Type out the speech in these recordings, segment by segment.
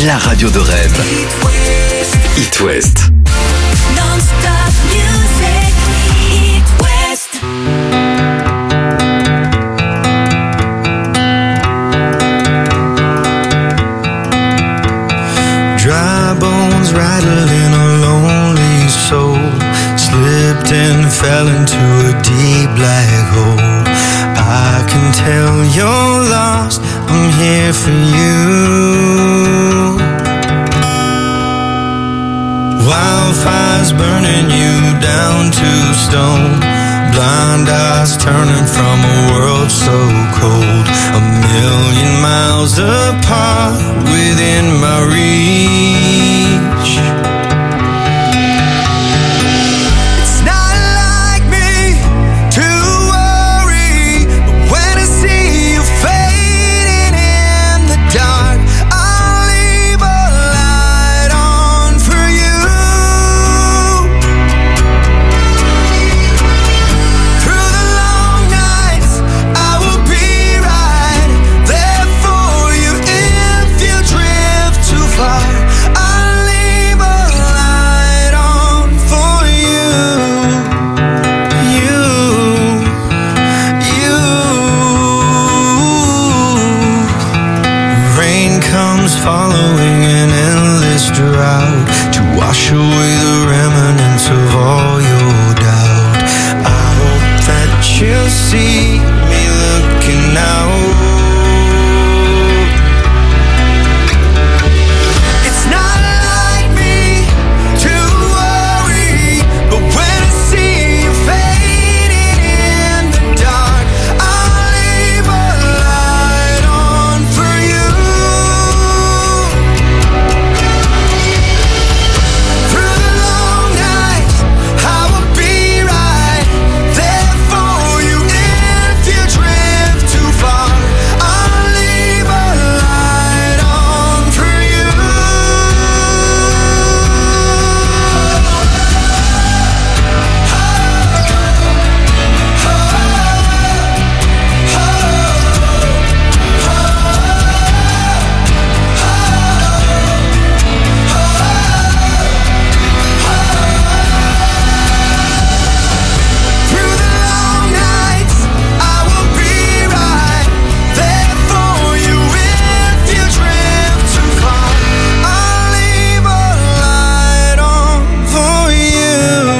la radio de rêve. It West. Non-stop music, It West. Dry bones rattling a lonely soul, slipped and fell into a deep black hole. I can tell you're lost, I'm here for you. Wildfires burning you down to stone, blind eyes turning from a world so cold. 1,000,000 miles apart within my reach. It's not like me to worry, but when I see you fading in the dark, I'll leave a light on for you. Through the long nights, I will be right there for you. If you drift too far, I'll leave a light on for you. Rain comes following an endless drought to wash away the remnants of all your doubt. I hope that you'll see me looking out. It's not like me to worry, but when I see you fading in the dark, I'll leave a light on for you. Through the long nights, I will be right there for you. If you drift too far, I'll leave a light on for you. Through the long nights, I will be right there for you. If you drift too far, I'll leave a light on for you.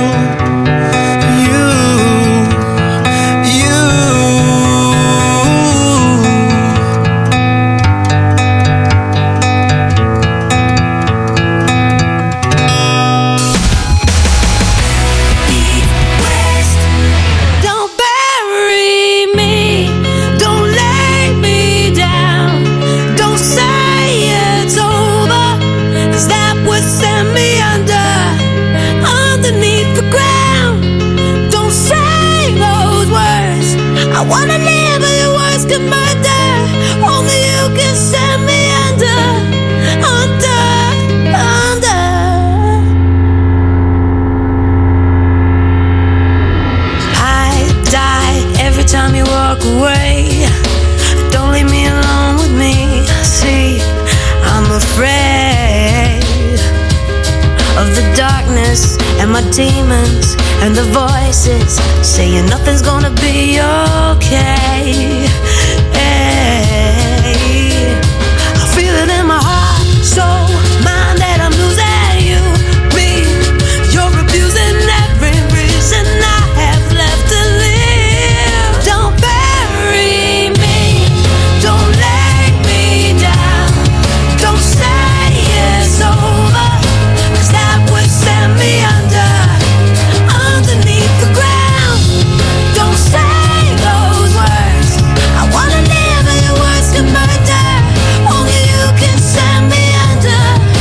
It West. Don't bury me, don't lay me down, don't say it's over, 'cause that would send me underneath the ground. Don't say those words, I wanna live but your words can murder. Only you can send me under. I die every time you walk away. Don't leave me alone with me. See, I'm afraid of the darkness and my demons and the voices saying nothing's gonna be okay. Hey, I feel it in my heart, soul, mind that I'm losing you. Me, you're abusing every reason I have left to live. Don't bury me, don't lay me down, don't say it's over, 'cause that would send me underneath the ground. Don't say those words, I wanna live but your words can murder. Only you can send me under.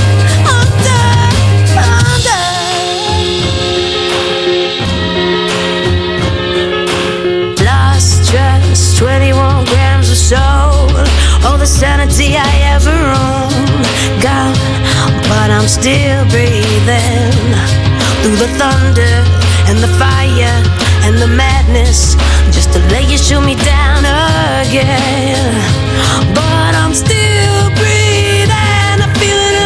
Lost trust, 21 grams of soul, all the sanity I ever owned, gone, but I'm still breathing. Through the thunder and the fire and the madness, just to let you shoot me down again. But I'm still breathing, I feel it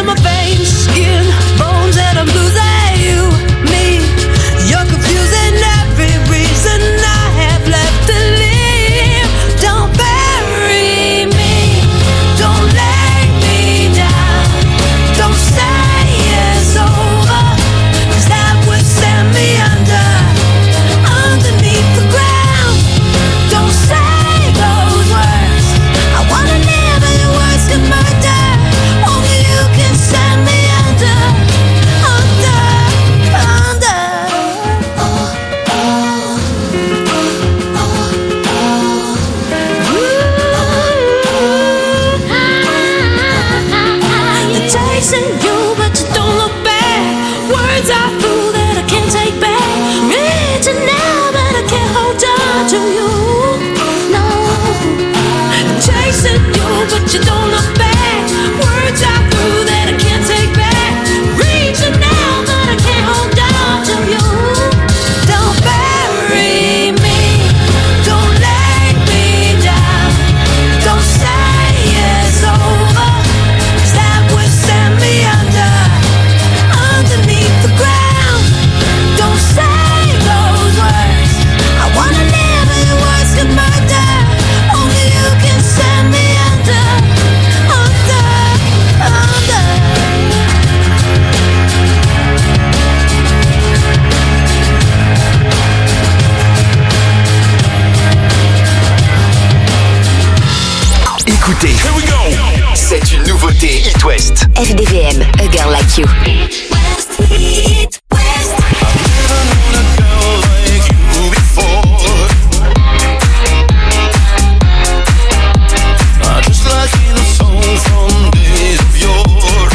écoutez. Here we go. C'est une nouveauté It West. FDVM, A Girl Like You. It West. Just like in a song from days of yore.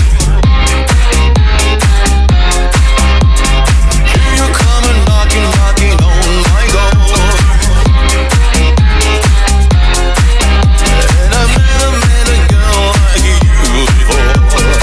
Here you come and knocking on my door. And I've never met a girl like you before.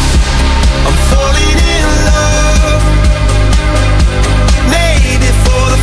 Falling in love, maybe for the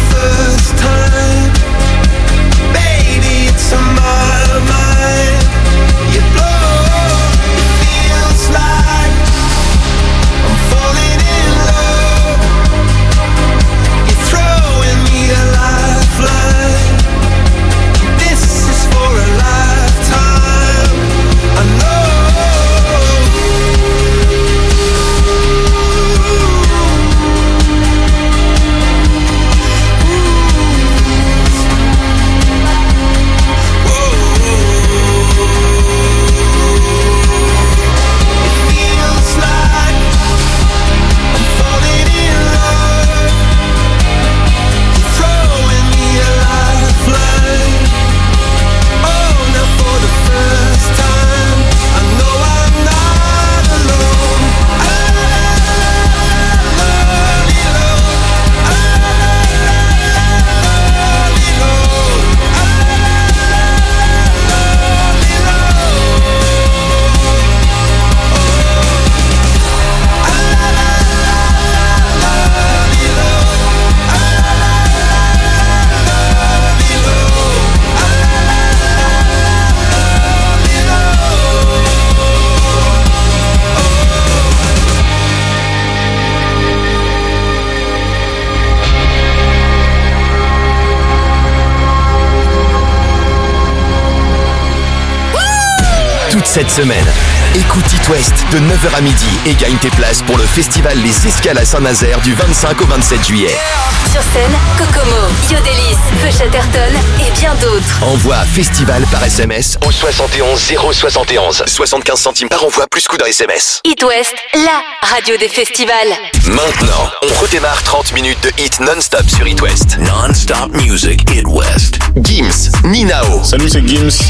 cette semaine. Écoute It West de 9h à midi et gagne tes places pour le festival Les Escales à Saint-Nazaire du 25 au 27 juillet. Sur scène, Kokomo, Yodelis, Feu Chatterton et bien d'autres. Envoie festival par SMS au 71 071. 75 centimes par envoi plus coût d'un SMS. It West, la radio des festivals. Maintenant, on redémarre 30 minutes de hit non-stop sur It West. Non-stop music, It West. Gims, Ninao. Salut, c'est Gims.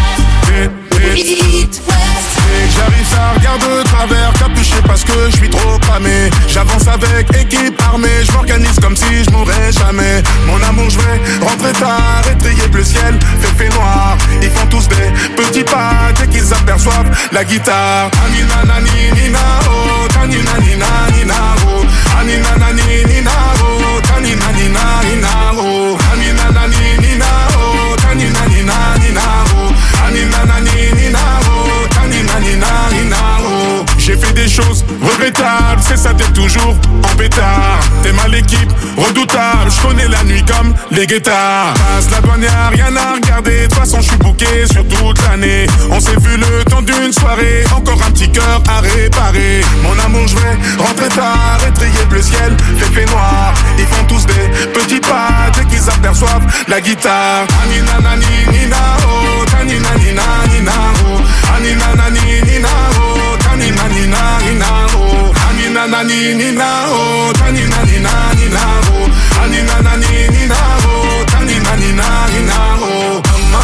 J'arrive, ça regarde de travers, capuché parce que je suis trop cramé. J'avance avec équipe armée, je m'organise comme si je mourrais jamais. Mon amour, je vais rentrer tard, étrier le ciel, fait noir. Ils font tous des petits pas dès qu'ils aperçoivent la guitare. Anina nani nina oh, tanina nina nina oh, anina nani nina oh, tanina nina nina oh, anina nani nina oh, tanina nina nina oh, anina nani nina oh, tanina nina nina oh. J'ai fait des choses regrettables, c'est ça, t'es toujours en pétard. T'es mal l'équipe, redoutable, je connais la nuit comme les guettards. Passe la douane, y'a rien à regarder, de toute façon je suis booké sur toute l'année. On s'est vu le temps d'une soirée, encore un petit cœur à réparer. Mon amour, je vais rentrer tard, étrier le ciel, fait noir. Ils font tous des petits pas dès qu'ils aperçoivent la guitare. Anina nani nina oh, tanina nina nina oh, anina nani nina oh, tanina nina nina oh, anina nani nina oh, tanina nina nina oh, anina nani nina oh, tanina nina nina oh.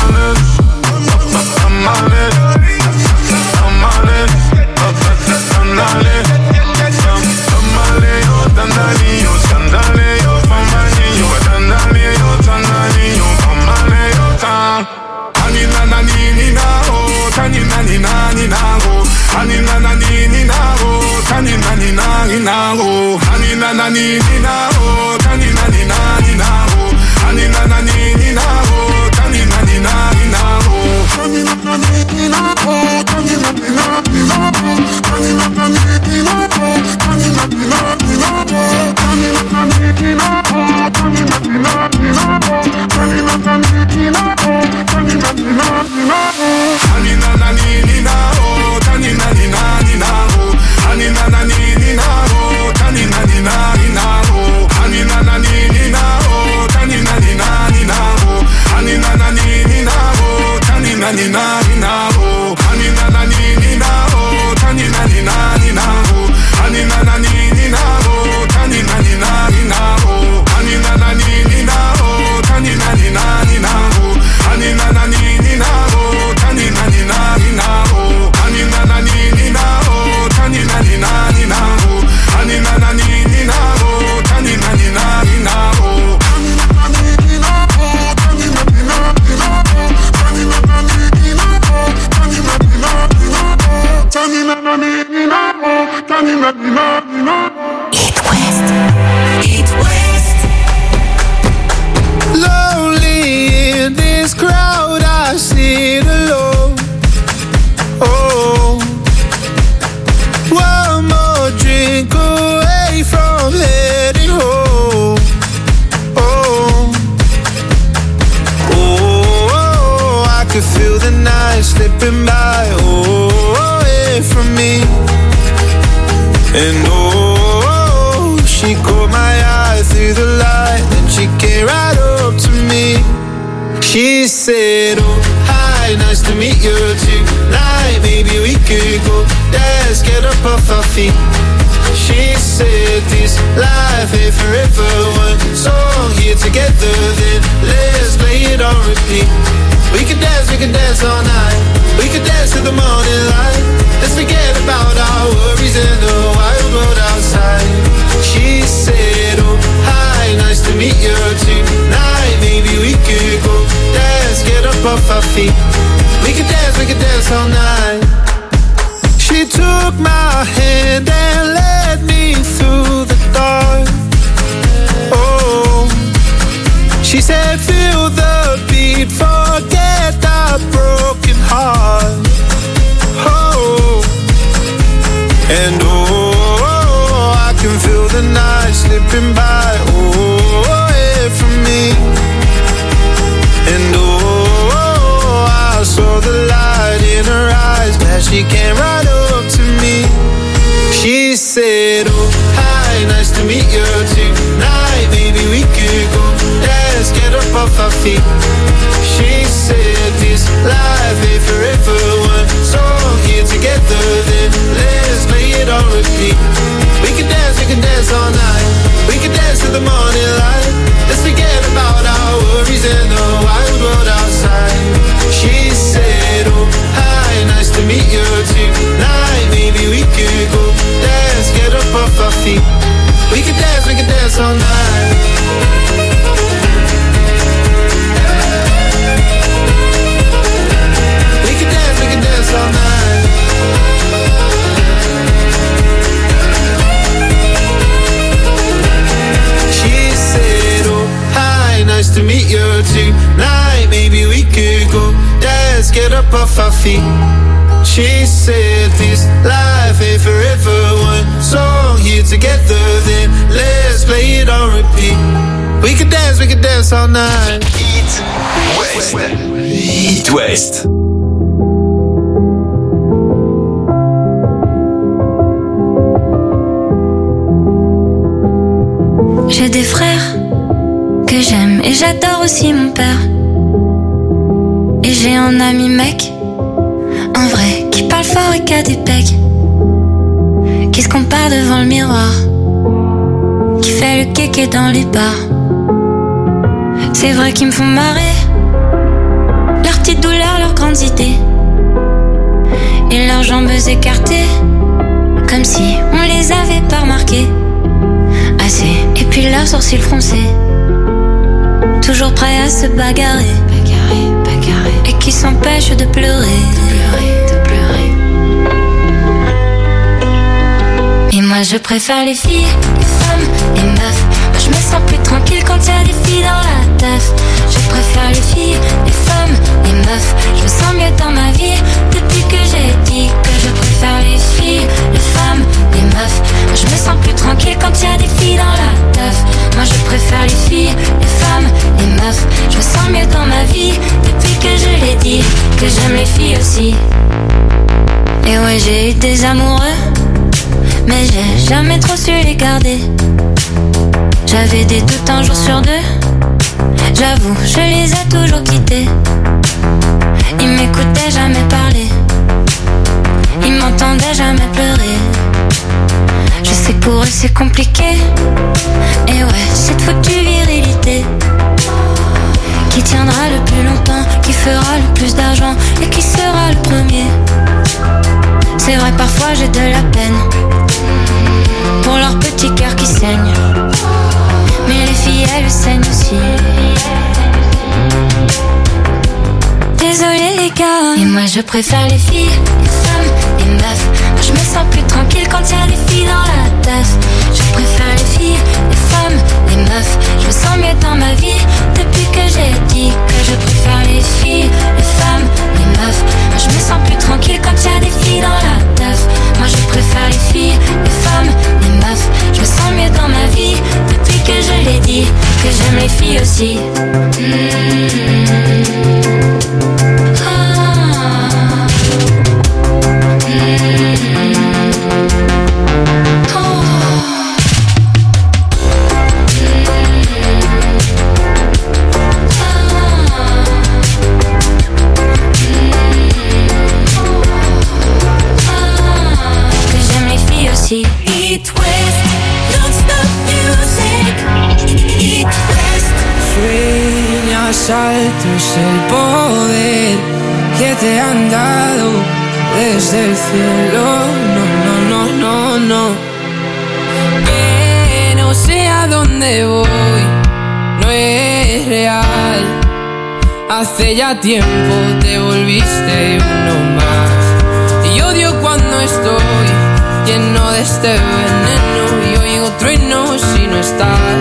Anina nani nina oh, tanina nina nina oh, anina nani nina oh, tanina nina nina oh, anina nani nina oh, tanina nina nina oh, anina nani nina oh, tanina nina nina oh, tanina nani nina oh, tanina nina nina oh, tanina nani nina oh, tanina nina nina oh, tanina nani nina oh, tanina nina nina oh, tanina nani nina oh, tanina nina nina oh, anina nani nina oh, tanina nina nina oh, anina nani nina oh, tanina nina nina oh, anina nani nina oh, tanina nina nina oh, anina nani nina oh, tanina nina nina oh, anina nani nina oh, tanina nina nina oh, anina nani nina oh, tanina nina nina oh, anina nani nina oh, tanina nina nina oh, anina nani nina oh, tanina nina nina oh, anina nani nina oh, tanina nina nina oh, anina nani nina oh, tanina nina nina oh, anina nani nina oh, tanina nina nina oh, tanina nani nina oh, tanina nina nina oh, tanina nani nina oh, tanina nina nina oh. It West. It West. Lonely in this crowd, I sit alone. Oh, one more drink away from heading home. Oh, oh, I could feel the night slipping by. Oh, away from me. And oh, she caught my eye through the light, and she came right up to me. She said, oh, hi, nice to meet you tonight. Maybe we could go dance, get up off our feet. She said, this life ain't forever. One song here together, then let's play it on repeat. We can dance all night. We can dance till the morning light. Let's forget about our worries in the wild world outside. She said, oh, hi, nice to meet you tonight. Maybe we could go dance, get up off our feet. We can dance all night. She took my hand and led me through the dark. Oh, she said, feel the beat, forget that broken heart. Oh, and oh, I can feel the night slipping by. Oh, away from me. And oh, I saw the light in her eyes. came right up to me. She said, oh, hi, nice to meet you tonight. Maybe we could go, let's get up off our feet. She said, this life ain't forever one. So here together, then let's play it on repeat. We can dance all night. We can dance till the morning light. Let's forget about our worries and the wild world outside. She said, oh, hi, nice to meet you tonight. Maybe we could go, let's get up off our feet. We can dance all night. We can dance all night. She said, oh, hi, nice to meet you tonight. Maybe we could go, let's get up off our feet. She said, this life ain't forever one. So here together, then let's play it on repeat. We can dance all night. It West. It West. J'ai des frères que j'aime et j'adore aussi mon père. Et j'ai un ami mec, un vrai, qui parle fort et qui a des pecs, qui se compare devant le miroir, qui fait le kéké dans les bars. C'est vrai qu'ils me font marrer, leurs petites douleurs, leurs grandes idées, et leurs jambes écartées, comme si on les avait pas remarquées. Assez, et puis leurs sourcils froncés, toujours prêts à se bagarrer, et qui s'empêchent de pleurer. Et moi je préfère les filles, les femmes, les meufs. Moi je me sens plus tranquille quand y a des filles dans la teuf. Je préfère les filles, les femmes, les meufs. Je me sens mieux dans ma vie depuis que j'ai dit que je préfère les filles, les femmes, les meufs. Moi je me sens plus tranquille quand y a des filles dans la teuf. Moi je préfère les filles, les femmes, les meufs. Je me sens mieux dans ma vie depuis que je l'ai dit que j'aime les filles aussi. Et ouais, j'ai eu des amoureux, mais j'ai jamais trop su les garder. J'avais des doutes un jour sur deux, j'avoue, je les ai toujours quittés. Ils m'écoutaient jamais parler, ils m'entendaient jamais pleurer. Je sais que pour eux c'est compliqué, et ouais, cette foutue virilité qui tiendra le plus longtemps, qui fera le plus d'argent et qui sera le premier. C'est vrai, parfois j'ai de la peine pour leur petit cœur qui saigne, mais les filles elles saignent aussi. Désolé les gars, et moi je préfère les filles, les femmes, les meufs. Moi je me sens plus tranquille quand y a des filles dans la teuf. Je préfère les filles, les femmes, les meufs. Je me sens mieux dans ma vie depuis que j'ai dit que je préfère les filles, les femmes, les meufs. Moi je me sens plus tranquille quand y a des filles dans la teuf. Moi je préfère les filles, les femmes, les meufs. Je me sens mieux dans ma vie depuis que je l'ai dit que j'aime les filles aussi. It West, don't stop music. It West. Sueñas alto es el poder que te han dado desde el cielo. No. Que no sé a dónde voy, no es real. Hace ya tiempo te volviste uno más. Y odio cuando estoy lleno de este veneno y oigo truenos si no estás.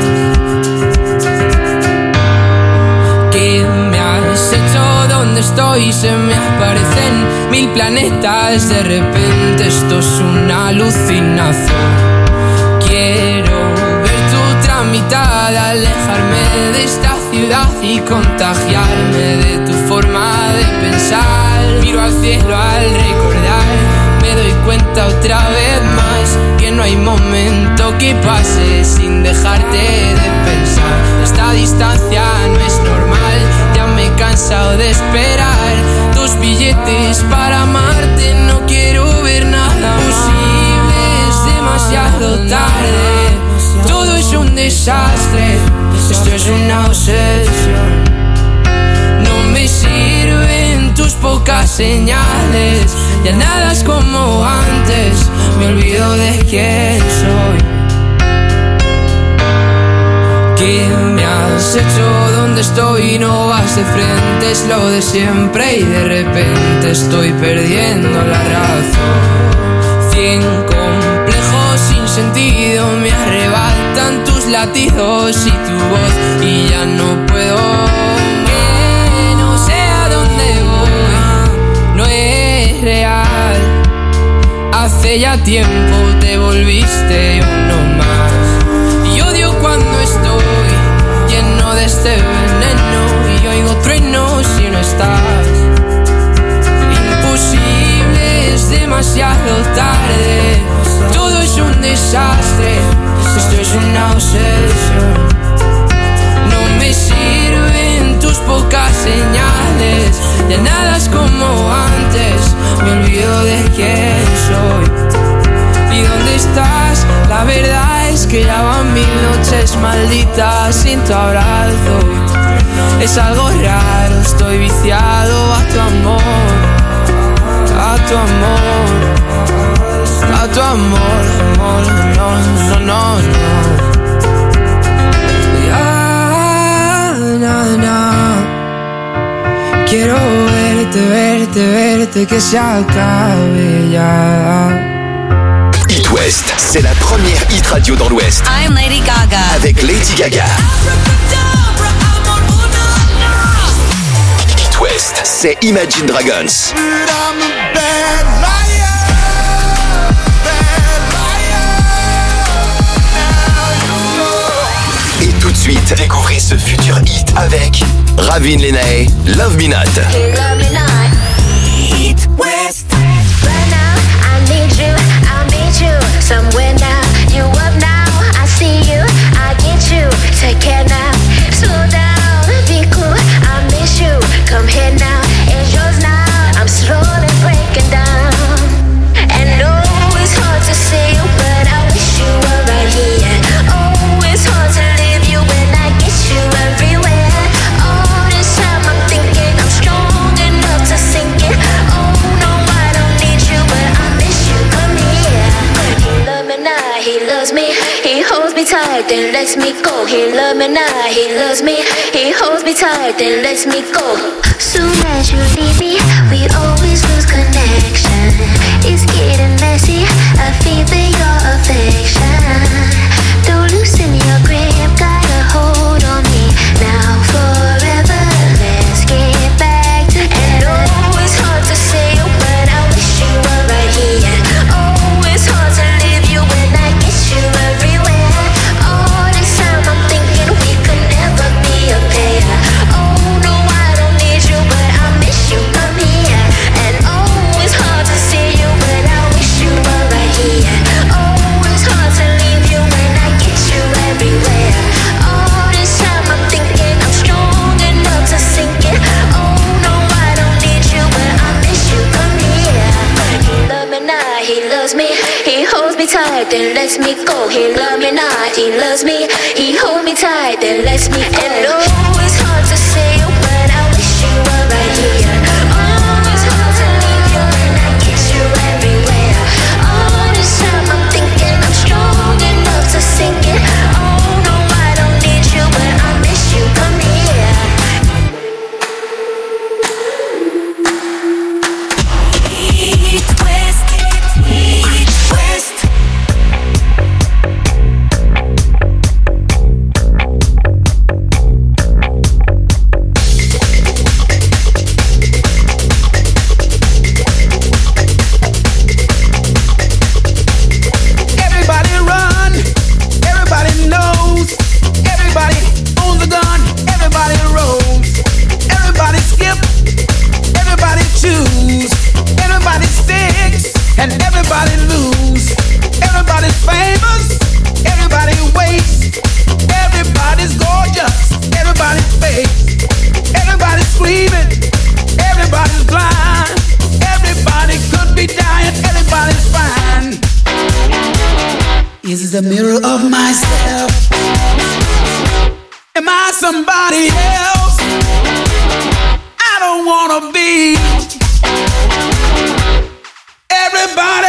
¿Qué me has hecho? ¿Dónde estoy? Se me aparecen 1000 planetas. De repente esto es una alucinación. Quiero ver tu tramitada, alejarme de esta ciudad y contagiarme de tu forma de pensar. Miro al cielo al recordar mata otra vez más. Que no hay momento que pase sin dejarte de pensar. Esta distancia no es normal, ya me he cansado de esperar. 2 billetes para amarte, no quiero ver nada posible, es demasiado tarde. Todo es un desastre, esto es una obsesión. No me sirven tus pocas señales, ya nada es como antes, me olvido de quién soy. ¿Qué me has hecho? ¿Dónde estoy? No vas de frente, es lo de siempre y de repente estoy perdiendo la razón. 100 complejos sin sentido me arrebatan tus latidos y tu voz y ya no puedo. Que no sé a dónde voy, no es real. Hace ya tiempo te volviste uno más. Y odio cuando estoy lleno de este veneno y oigo truenos si no estás. Imposible, es demasiado tarde. Todo es un desastre, esto es una obsesión. No me sirven tus pocas señales, ya nada es como antes, me olvido de quién soy. ¿Y dónde estás? La verdad es que ya van 1000 noches malditas sin tu abrazo. Es algo raro, estoy viciado a tu amor, a tu amor, a tu amor, amor, no, no, no, no. Ya, no, no. Quiero verte, verte, verte, que se acabe ya. It West, c'est la première hit radio dans l'Ouest. I'm Lady Gaga. Avec Lady Gaga. It West, c'est Imagine Dragons. Et tout de suite, découvrez ce futur hit avec Ravin Lenae, Love Me Not. It West. Right now, I need you, I'll meet you somewhere now. You up now, I see you, I get you. Take care now, slow down, be cool, I miss you. Come here now, it's yours now. I'm slowly breaking down. And oh, it's hard to see you, but I wish you were right here. Oh, it's hard to leave you when I get you everywhere. All this time I'm thinking I'm strong enough to sink it. Oh no, I don't need you, but I miss you. Come here. He loves me now, he loves me. He holds me tight, then lets me go. He loves me now, he loves me. He holds me tight, then lets me go. Soon as you leave me, we always lose connection. It's getting messy, I feel your affection. Don't loosen your grip, got a hold on me. Now forever, let's get back together. And oh, it's hard to say you, but I wish you were right here. Oh, it's hard to leave you when I get you everywhere. All this time I'm thinking we could never be a pair. Oh no, I don't need you, but I miss you. Come here. And oh, it's hard to see you, but I wish you were right here. Oh, it's hard to leave you when I get you everywhere. All this time I'm thinking I'm strong enough to sink it. Oh no, I don't need you, but I miss you. Come here. He loves me now, he loves me. He holds me tight, then lets me go. He loves me now, he loves me. He holds me tight, then lets me go. And oh, it's hard to say you, but I wish you were right here. Oh, it's hard to leave you when I get you everywhere. All this time I'm thinking I'm strong enough to sink it. Oh no, I don't need you, but I miss you. Come here. It West, It West. everybody lose. Everybody's famous, everybody waits. Everybody's gorgeous, everybody's fake. Everybody's screaming, everybody's blind. Everybody could be dying, everybody's fine. Is the mirror of myself? Am I somebody else? I don't wanna be everybody.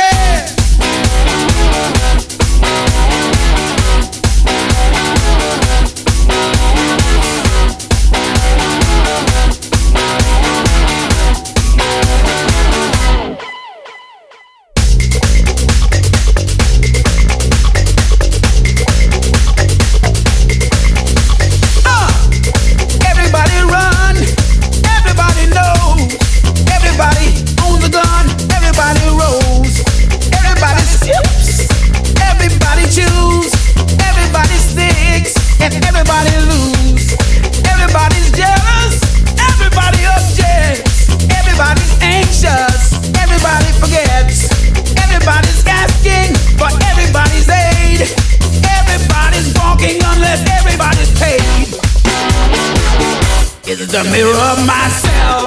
The mirror of myself.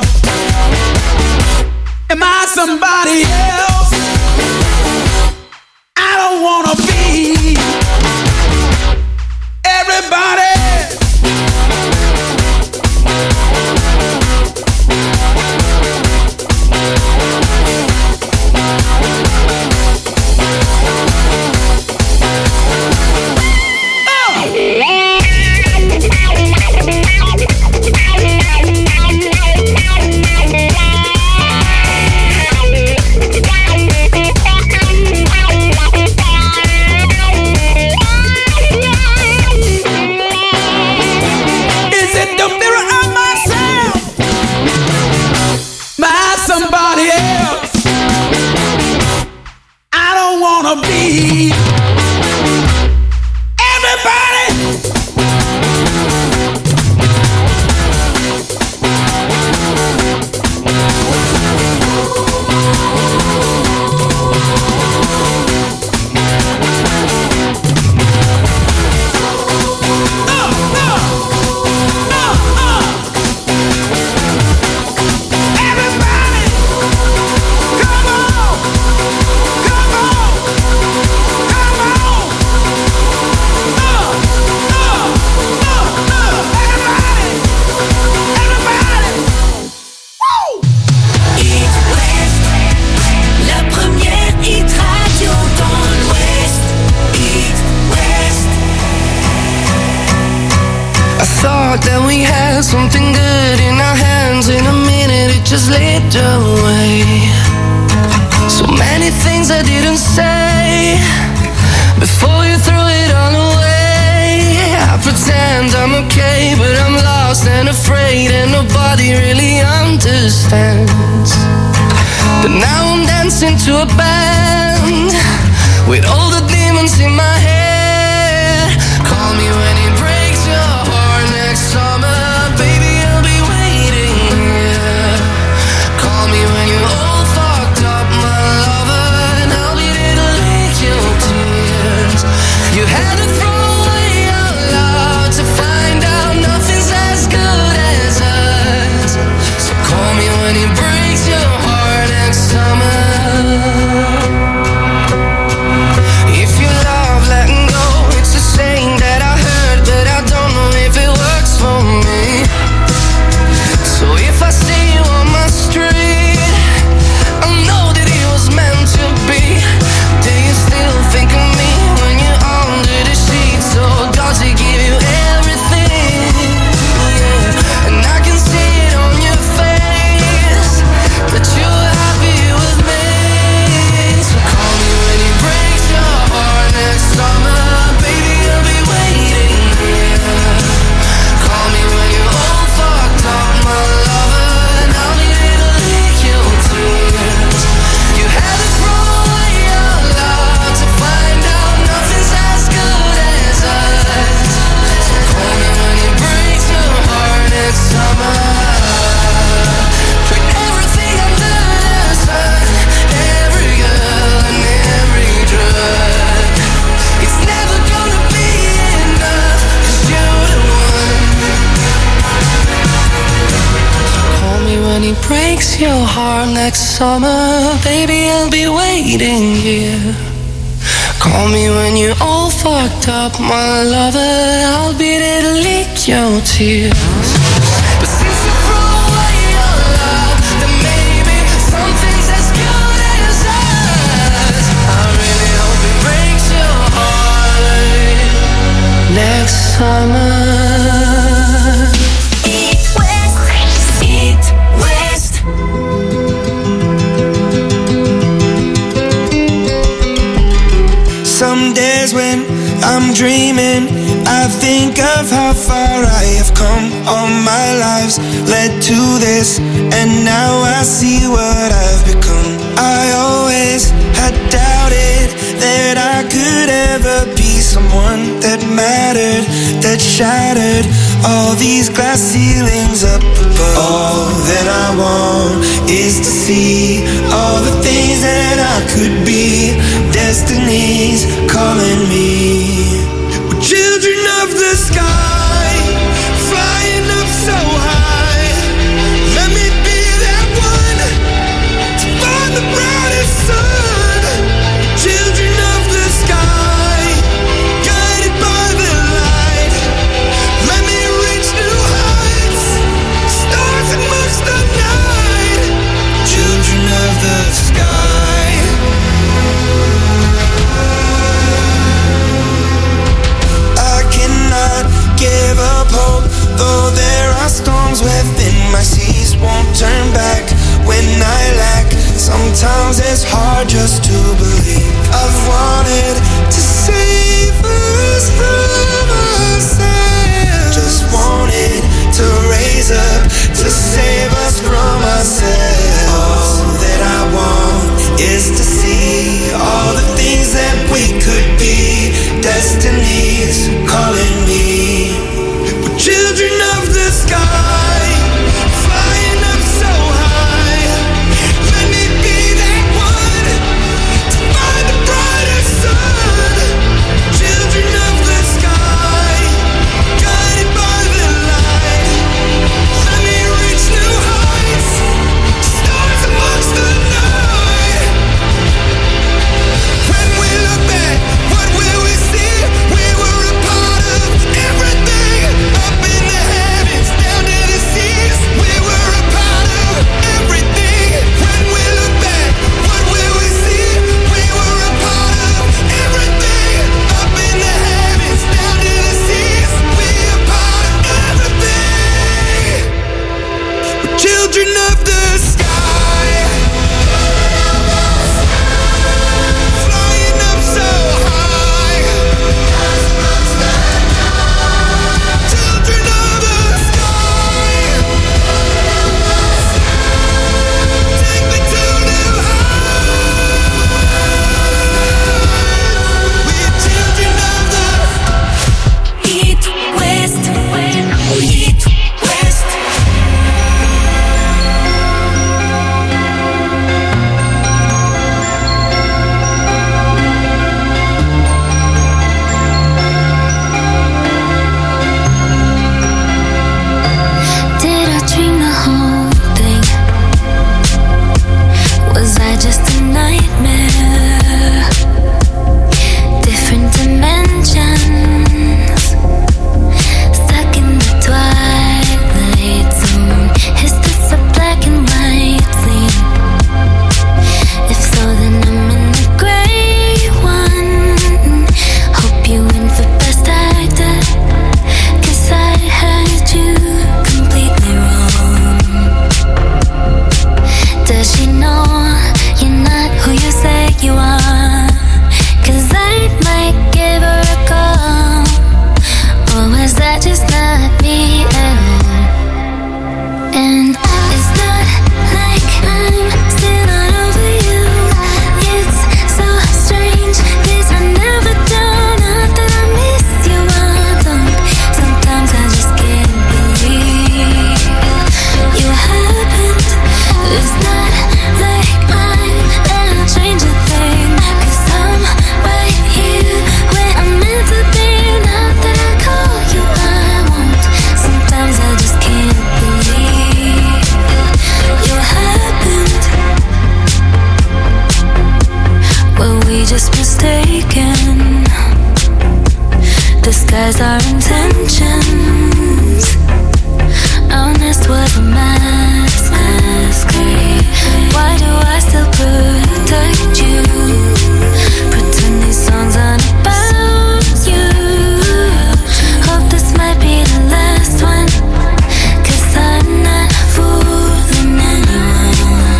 Am I somebody else? I don't wanna be everybody. Be everybody. That we had something good in our hands. In a minute it just slipped away. So many things I didn't say before you threw it all away. I pretend I'm okay, but I'm lost and afraid, and nobody really understands. But now I'm dancing to a band with all the demons in my head. Call me when it breaks your heart next summer, baby, I'll be waiting here. Call me when you're all fucked up, my lover, and I'll be there to lick your tears. You had to throw away our love to find out nothing's as good as us. So call me when it breaks your heart next summer. breaks your heart next summer, baby, I'll be waiting here. Call me when you're all fucked up, my lover, I'll be there to lick your tears. But since you throw away your love, then maybe something's as good as us. I really hope it breaks your heart next summer. Some days when I'm dreaming, I think of how far I have come. All my lives led to this, and now I see what I've become. I always had doubted that I could ever be someone that mattered, that shattered all these glass ceilings up above. All that I want is to see all the things that I could be. Destiny's calling me. We're children of the sky, flying up so high. Let me be that one to find the brightest sun. Children of the sky, guided by the light. Let me reach new heights, stars amongst the night. Children of the sky. just mistaken. Disguise our intentions. Honest was a masquerade. Why do I still protect you? Pretend these songs aren't about you. Hope this might be the last one, 'cause I'm not fooling anyone.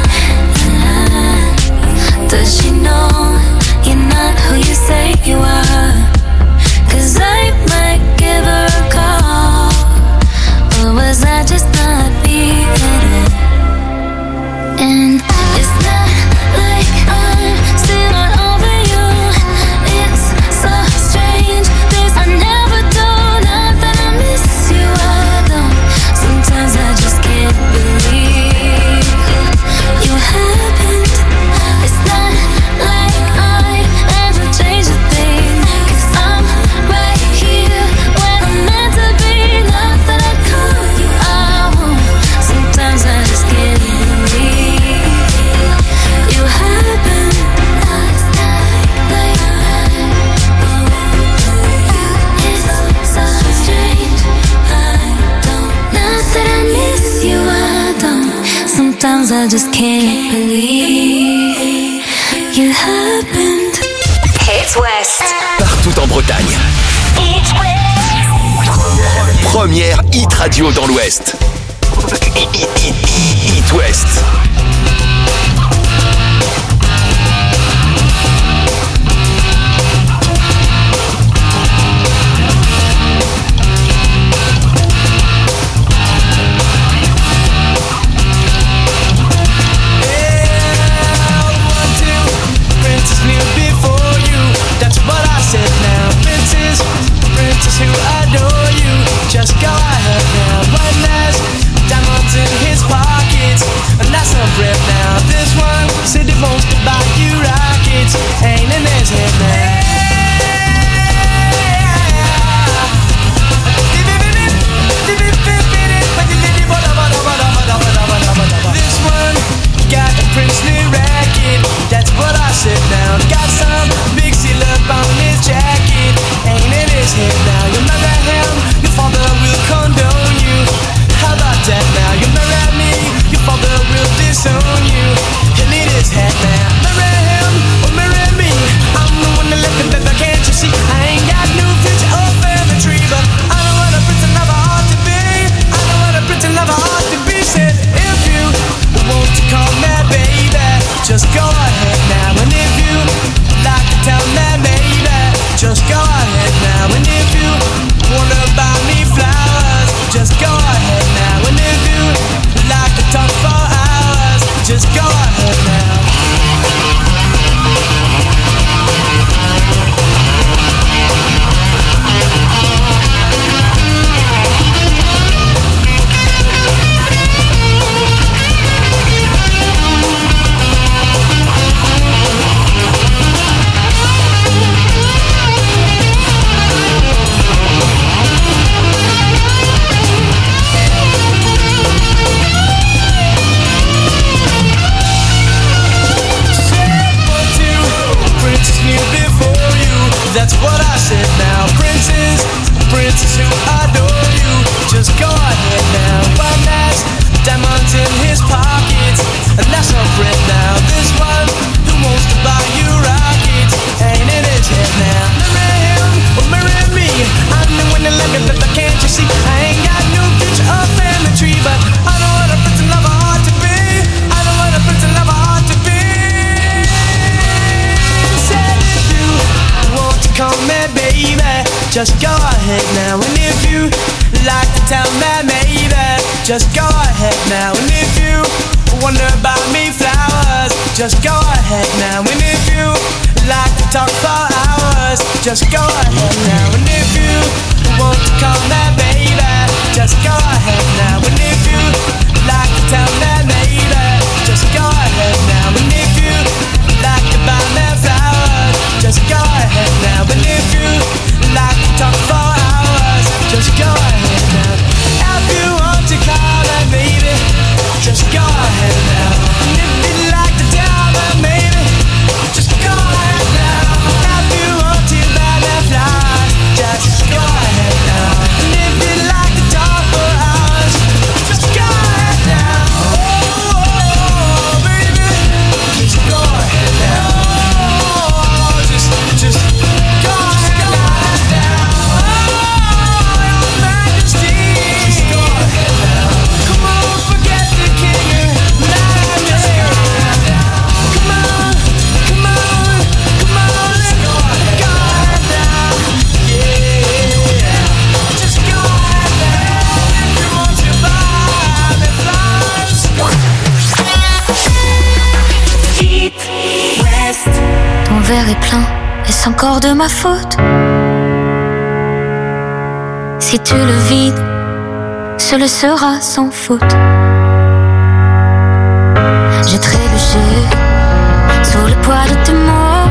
Does she know you're not who you say you are? 'Cause I might give her a call. Or was I just not feeling it? And it's not like I'm still not over you. It's so strange, this I never do. Not that I miss you, I don't. Sometimes I just can't believe you happened. It's not like I'd ever change a thing, 'cause I'm right here where I'm meant to be. Not that I call you out. Sometimes I just can't believe you happened. It's so strange, I don't. Not that I miss you, I don't. Sometimes I just can't believe you happened. Hits West. Partout en Bretagne. Première hit radio dans l'Ouest. Hit West. Princess knew before you, that's what I said now. Princess, princess who adore you, just go ahead now. One last diamonds in his pockets, and that's no breath now. This one said he wants to buy you rockets, ain't in his head now. This one got a princely racket, that's what I said now. Got some big seal up on his jacket, ain't in his head now. You marry him, your father will condone you. How about that now? You marry me, your father will disown you. He'll need his head now. Marry him or marry me, I'm the one that left him, baby, can't you see? I ain't got no future or family tree, but I know what a prince never ought to be. I know what a prince never ought to be. Said if you want to call me baby, just go ahead now. And if you like to tell me maybe, just go ahead now. And if you wanna buy me flowers, just go ahead now. And if you like to talk for hours, just go ahead now. That's what I said now. Princess, princess who adore you, just go ahead now. One last diamonds in his pockets, and that's no bread now. This one who wants to buy you rockets, ain't in his head now. Marry him or marry me, I'm the one that let me live, can't you see? I ain't got no future or family tree, but I know what a prince lover ought to be. I know what a prince lover ought to be. Said if you want to call me baby, just go ahead now. And if you like to tell me maybe, just go ahead now. And if you wanna buy me flowers, just go ahead now. And if you like to talk for hours, just go ahead now. And if you want to call me baby, just go ahead now. And if you like to tell me maybe, just go ahead now. And if you like to buy me flowers, just go ahead now. And if you like to talk for hours, just go ahead now. If you want to call me baby, just go ahead now. And if you like to tell me maybe, just go ahead now. déclin, est-ce encore de ma faute? Si tu le vides, ce le sera sans faute. J'ai trébuché sous le poids de tes mots,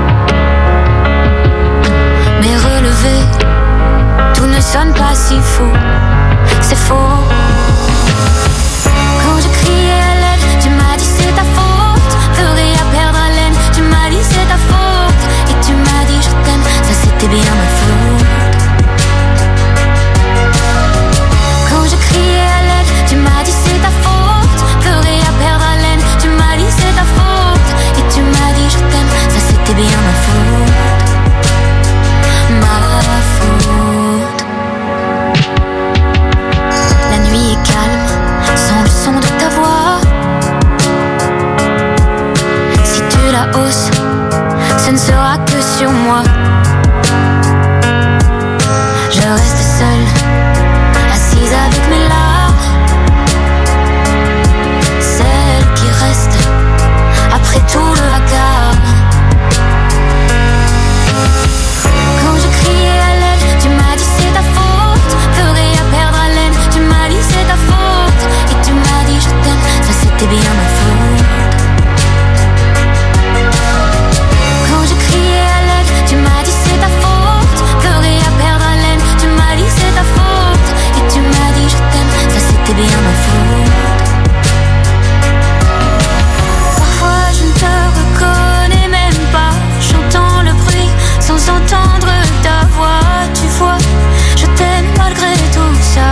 mais relevé, tout ne sonne pas si faux. C'est faux. Quand j'ai crié à l'aide, tu m'as dit c'est ta faute. Ferai à perdre haleine, tu m'as dit c'est ta faute. Et tu m'as dit je t'aime, ça c'était bien ma faute. Quand j'ai crié à l'aide, tu m'as dit c'est ta faute. Ferai à perdre haleine, tu m'as dit c'est ta faute. Et tu m'as dit je t'aime, ça c'était bien ma faute. Ma faute. La nuit est calme, sans le son de ta voix. Si tu la hausses, ce ne sera que sur moi. Je reste seule, assise avec mes larmes, celle qui reste après tout le vacarme. Quand j'ai crié à l'aide, tu m'as dit c'est ta faute. Ferai à perdre haleine, tu m'as dit c'est ta faute. Et tu m'as dit je t'aime, ça c'était bien ma faute. Quand j'ai crié à l'aide, tu m'as dit c'est ta faute. Ferai à perdre haleine, tu m'as dit c'est ta faute. Et tu m'as dit je t'aime, ça c'était bien ma faute. Parfois je ne te reconnais même pas. J'entends le bruit sans entendre ta voix. Tu vois, je t'aime malgré tout ça.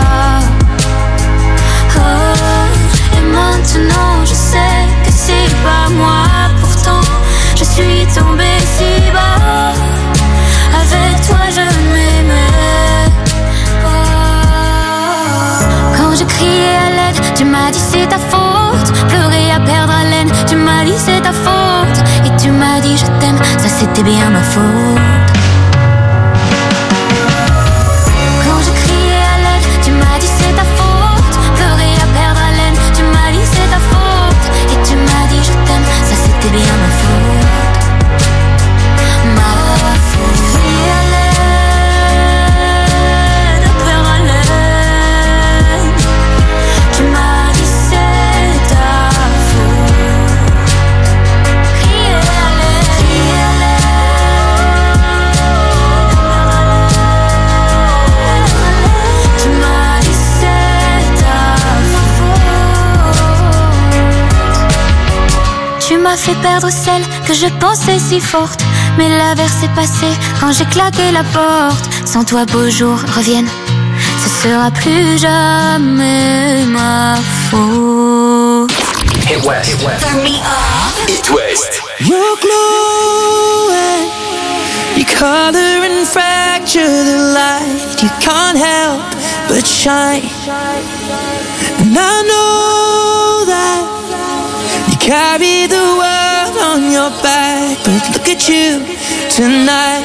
Oh, et maintenant je sais que c'est pas moi. Pourtant je suis tombée si bas. Avec toi je m'aimais pas. Quand j'ai crié à l'aide, tu m'as dit c'est ta faute. Pleurer à perdre haleine, tu m'as dit c'est ta faute. Et tu m'as dit je t'aime, ça c'était bien ma faute. Quand j'ai crié à l'aide, tu m'as dit c'est ta faute. Pleurer à perdre haleine, tu m'as dit c'est ta faute. Et tu m'as dit je t'aime, ça c'était bien ma faute. Ma faute. Crier à l'aide, perdre haleine, tu m'as dit c'est ta faute. Crier à l'aide, crier à l'aide, tu m'as dit c'est ta faute. Tu m'as fait perdre celle que je pensais si forte. Mais l'averse est passée quand j'ai claqué la porte. Sans toi beaux jours reviennent, ce sera plus jamais ma faute. Hit West. Turn me up. Hit West. You're glowing, your color and fracture the light. You can't help but shine. And I know that you carry the world on your back, but look at you tonight.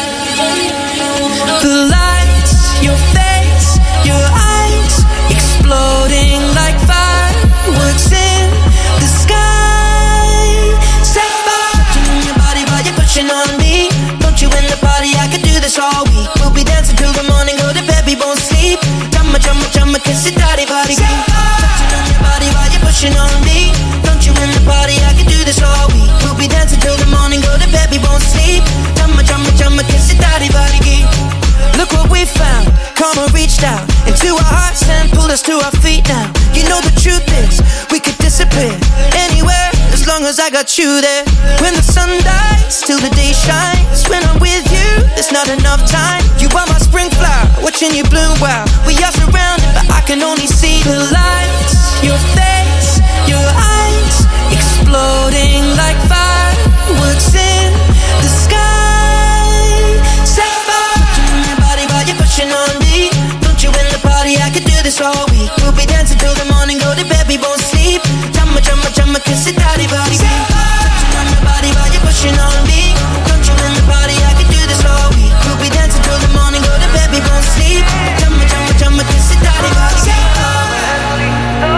The lights, your face, your eyes, exploding like fireworks in the sky. Set fire to your body while you're pushing on me. Don't you in the party, I could do this all week. We'll be dancing till the morning, go to bed, we won't sleep. Chumma, chumma, chumma, kiss it, daddy, body. Touching on your body while you're pushing on me. Don't you in the party, I could do this all week. We'll be dancing till the morning, go to bed, we won't sleep. Chumma, chumma, chumma, kiss it, daddy, body. Look what we found, karma reached out into our hearts and pulled us to our feet now. You know the truth is, we could disappear anywhere as long as I got you there. When the sun dies, till the day shines. When I'm with you, there's not enough time. You are my spring flower, watching you bloom wild. We are surrounded, but I can only see the lights. Your face, your eyes, exploding like fireworks in the sky. Set fire to your body while you're pushing on me. Don't you in the party, I could do this all week. We'll be dancing till the morning, go to bed, we won't sleep. Chumma, chumma, chumma, kiss it, daddy, body. Touching on your body while you're pushing on me. Don't you in the party, I could do this all week. We'll be dancing till the morning, go to bed, we won't sleep. Chumma, chumma, chumma, kiss it, daddy, body.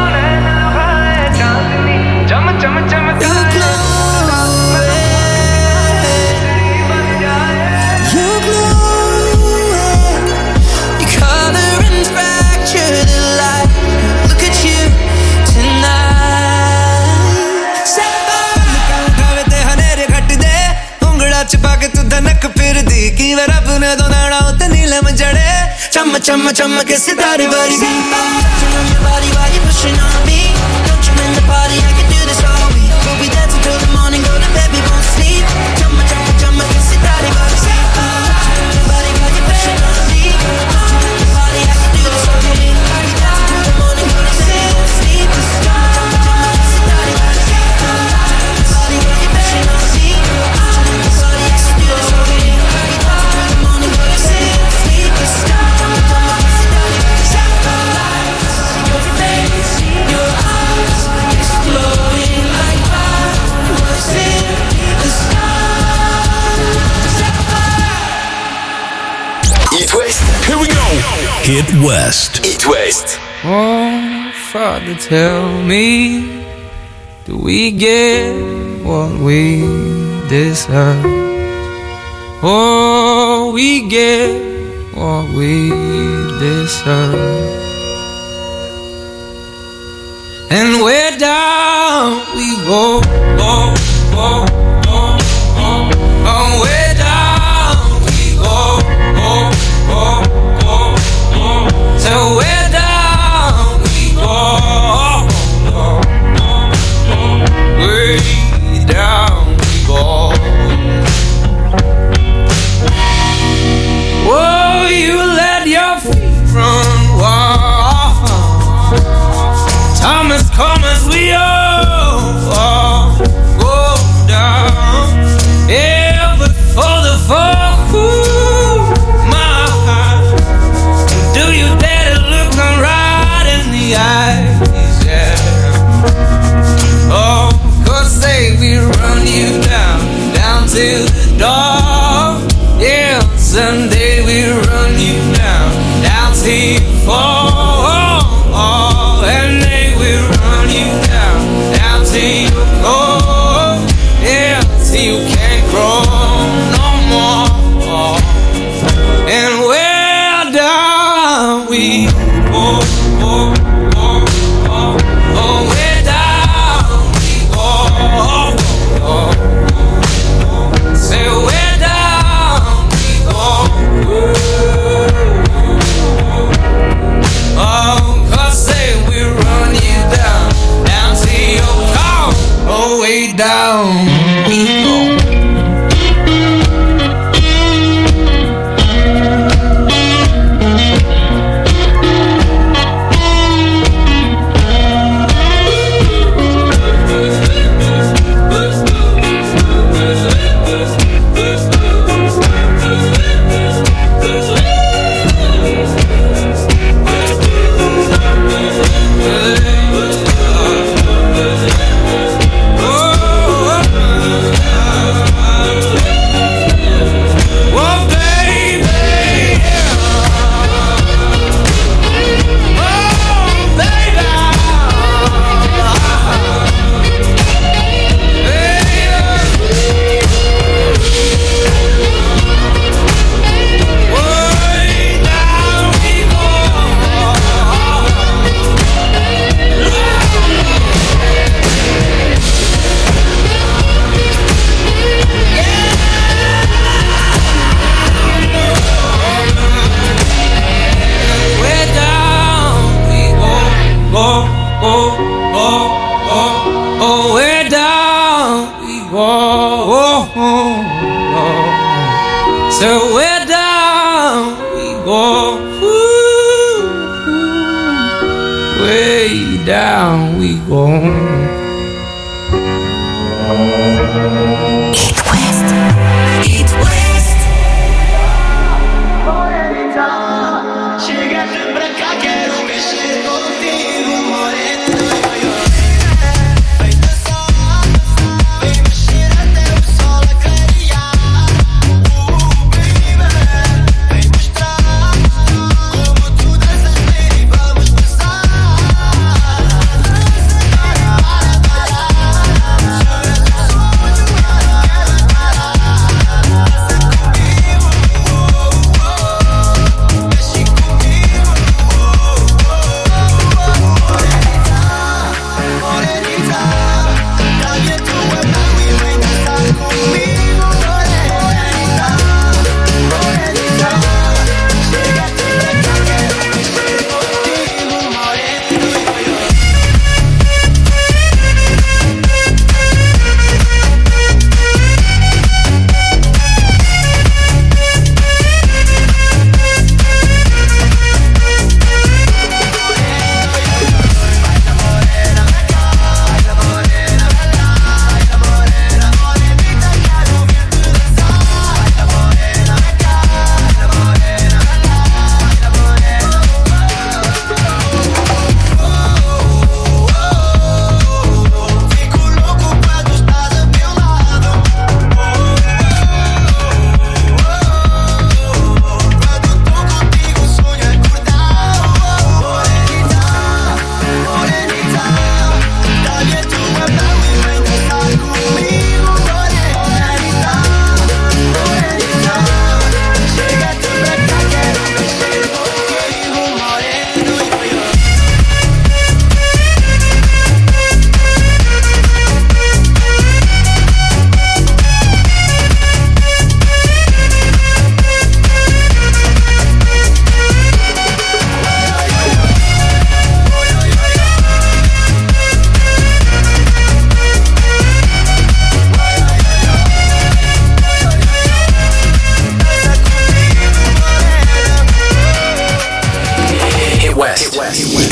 You're glowing, नक फिर दी की वे रब ने दो नाड़ा उते नीलम जड़े चम चम चम के सितारे वर्गी touching on your body while you're pushing on me don't you in the party I can do this all week we'll be dancing till the morning go to bed we won't sleep cham cham cham ke सितारे वर्गी touching on your body while you're pushing on me don't you in the party I can do this all week we'll be dancing till the morning go to bed we won't sleep cham cham cham ke सितारे वर्गी touching on your body while you're pushing on me don't you in the party I can do this all week we'll be dancing till the morning go to bed we won't sleep cham cham cham ke सितारे वर्गी your face your eyes exploding like fireworks in the sky. It West. Here we go. Hit West. It West. Oh, Father, tell me, do we get what we deserve? Oh, we get what we deserve. And where down we go, go, go, go, go. Oh, where down we go, go, go, go, go. So where down we go, go, go, go. Way down we go. Oh, you let your feet run wild. Time has come as we all go down. Yeah, but for the fall, my heart, do you dare to look them right in the eyes? Yeah. Oh, 'cause say we run you down, down to the dark. Yeah, someday we run you down, down till you fall. And they will run you down, down till you go. Yeah, till you can't grow no more. And where down we go, go, go, go. Oh, where down we go, go, go. Say where down we go. Oh, 'cause say we run you down, down to your car. Oh, way down we go. So where down we go, way down we go. It West. It West. Chegaste pra cá, quero mexer contigo, morena. Vem dançar, vem mexer até o sol clarear. Baby, vem mostrar como tu danças bem, vamos dançar. Dança para, chama o som do ar.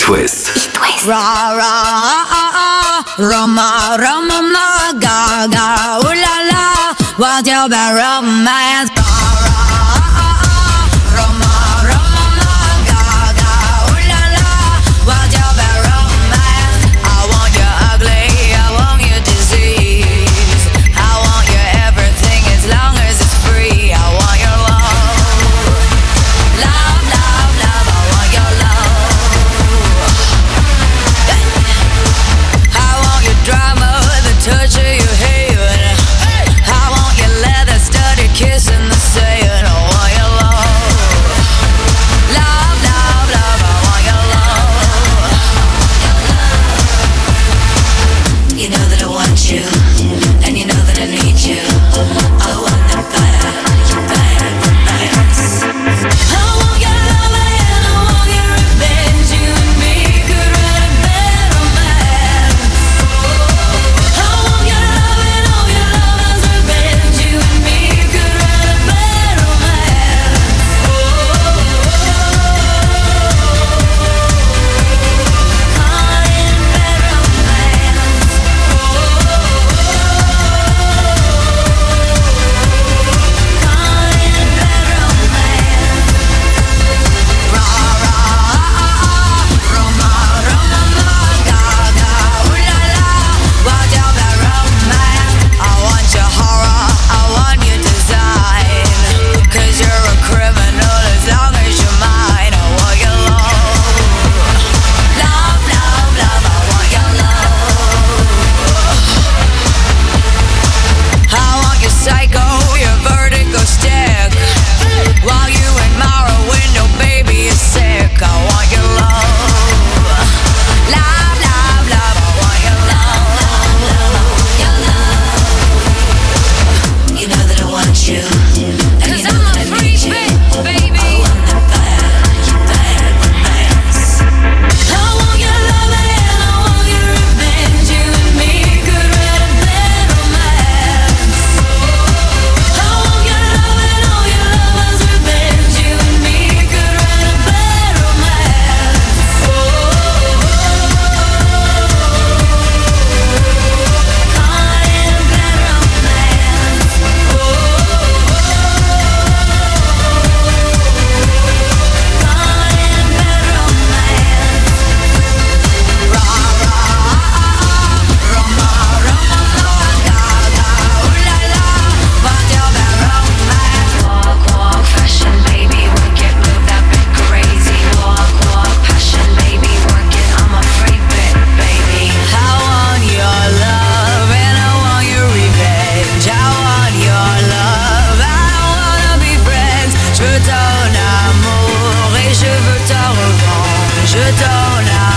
West. Ra ra Roma Roma Gaga ooh la la, what's your bad romance? Touch of your hair, I want your leather studded kiss in the sand. I want your love, love, love, love. I want your love. You know that I want you, and you know that I need you. I want the bad romance. I want your love and I want your revenge. You and me could write a bad romance. Je veux ton amour et je veux ta revanche. Je donne